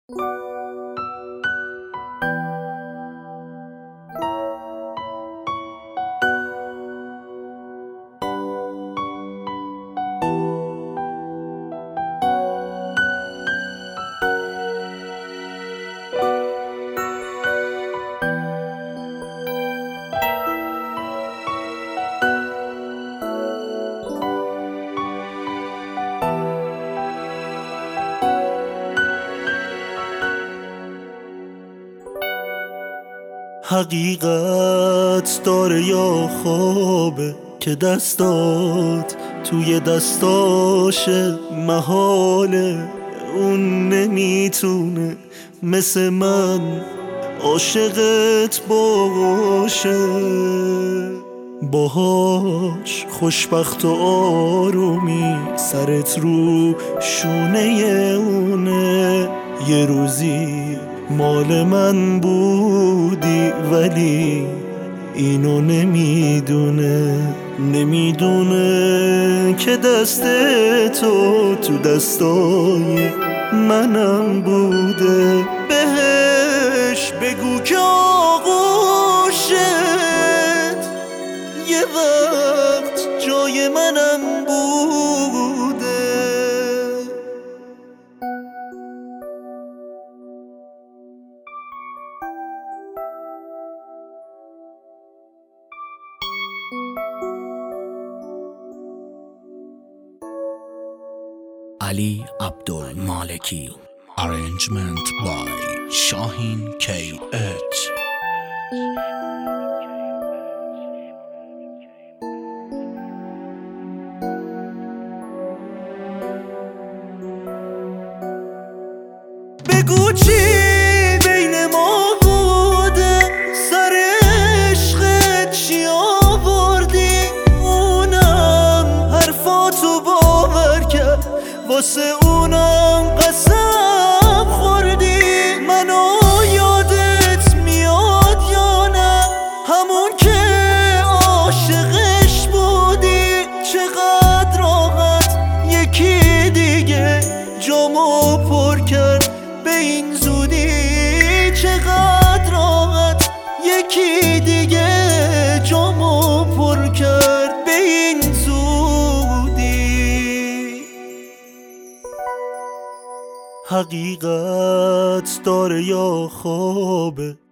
حقیقت داره یا خوابه که دستات توی دستاشه، محاله اون نمیتونه مثل من عاشقت باشه. باهاش خوشبخت و آرومی سرت رو شونه اونه. یه روزی مال من بودی ولی اینو نمیدونه که دست تو دستای منم بوده. بهش بگو که آغوشت یه وقت جای منم بوده. Ali Abdul Maleki. Arrangement by Shahin KH. بگو چی بین ما بوده، سر عشقت چی آوردی؟ اونم حرفاتو باور کرد، واسه اونم قسم خوردی. منو یادت میاد یا نه؟ همون که عاشقش بودی. چقدر راحت یکی دیگه جامو پر کرد به این زودی. چقدر راحت یکی دیگه جامو پر کرد به این زودی. حقیقت داره یا خوابه